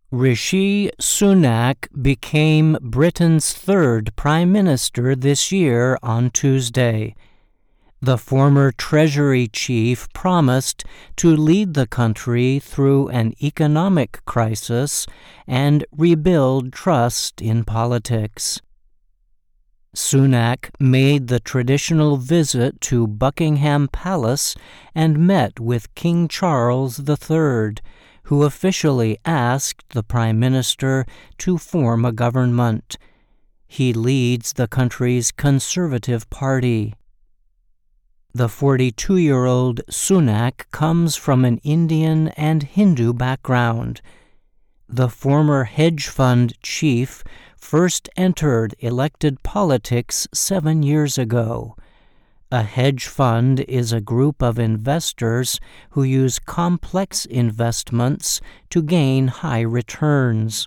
Rishi Sunak became Britain's third Prime Minister this year on Tuesday. The former Treasury chief promised to lead the country through an economic crisis and rebuild trust in politics. Sunak made the traditional visit to Buckingham Palace and met with King Charles III, who officially asked the Prime Minister to form a government. He leads the country's Conservative Party. The 42-year-old Sunak comes from an Indian and Hindu background. The former hedge fund chief first entered elected politics 7 years ago. A hedge fund is a group of investors who use complex investments to gain high returns.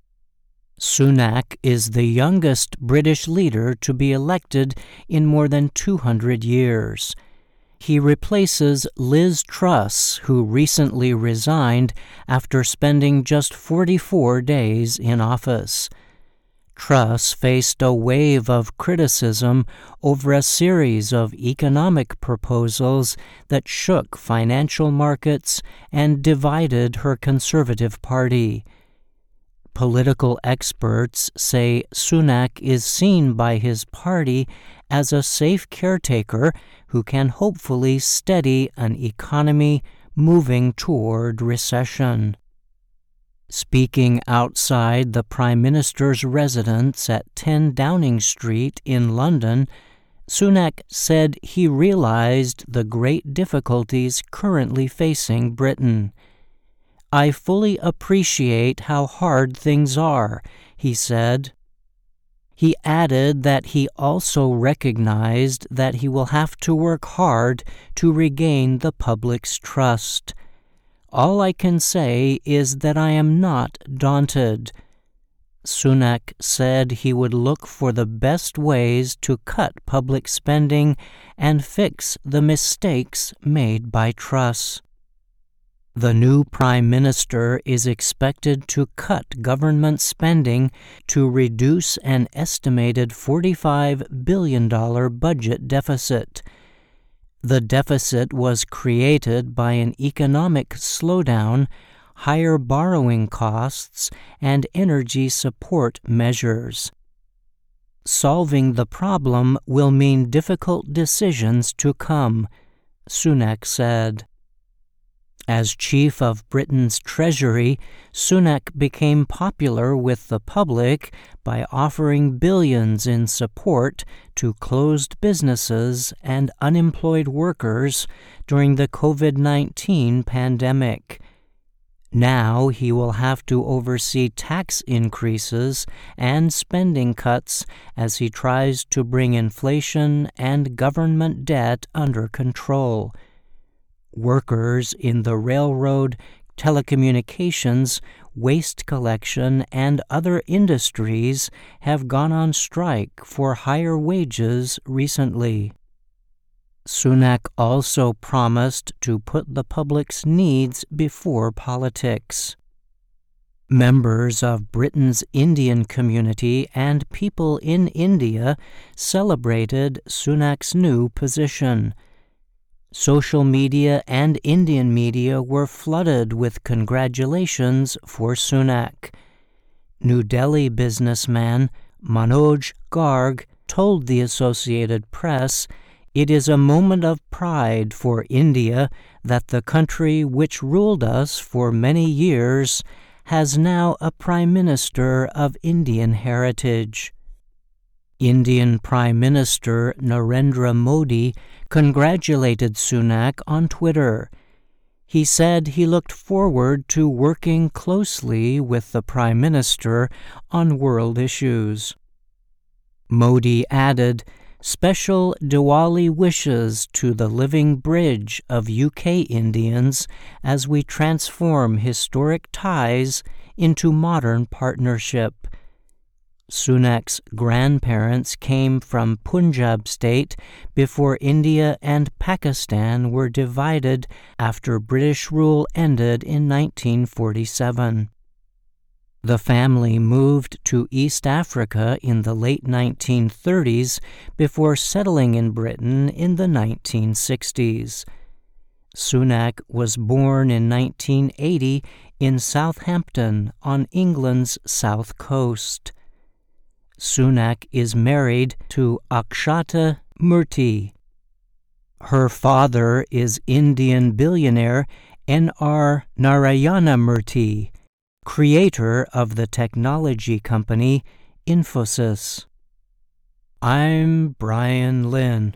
Sunak is the youngest British leader to be elected in more than 200 years. He replaces Liz Truss, who recently resigned after spending just 44 days in office. Truss faced a wave of criticism over a series of economic proposals that shook financial markets and divided her Conservative Party. Political experts say Sunak is seen by his party as a safe caretaker who can hopefully steady an economy moving toward recession. Speaking outside the Prime Minister's residence at 10 Downing Street in London, Sunak said he realized the great difficulties currently facing Britain. "I fully appreciate how hard things are," he said. He added that he also recognized that he will have to work hard to regain the public's trust. "All I can say is that I am not daunted." Sunak said he would look for the best ways to cut public spending and fix the mistakes made by Truss. The new Prime Minister is expected to cut government spending to reduce an estimated $45 billion budget deficit. The deficit was created by an economic slowdown, higher borrowing costs, and energy support measures. Solving the problem will mean difficult decisions to come, Sunak said. As chief of Britain's Treasury, Sunak became popular with the public by offering billions in support to closed businesses and unemployed workers during the COVID-19 pandemic. Now he will have to oversee tax increases and spending cuts as he tries to bring inflation and government debt under control. Workers in the railroad, telecommunications, waste collection, and other industries have gone on strike for higher wages recently. Sunak also promised to put the public's needs before politics. Members of Britain's Indian community and people in India celebrated Sunak's new position. Social media and Indian media were flooded with congratulations for Sunak. New Delhi businessman Manoj Garg told the Associated Press, "It is a moment of pride for India that the country which ruled us for many years has now a Prime Minister of Indian heritage." Indian Prime Minister Narendra Modi congratulated Sunak on Twitter. He said he looked forward to working closely with the Prime Minister on world issues. Modi added, "Special Diwali wishes to the living bridge of UK Indians as we transform historic ties into modern partnership." Sunak's grandparents came from Punjab state before India and Pakistan were divided after British rule ended in 1947. The family moved to East Africa in the late 1930s before settling in Britain in the 1960s. Sunak was born in 1980 in Southampton on England's south coast. Sunak is married to Akshata Murthy. Her father is Indian billionaire N.R. Narayana Murthy, creator of the technology company Infosys. I'm Brian Lynn.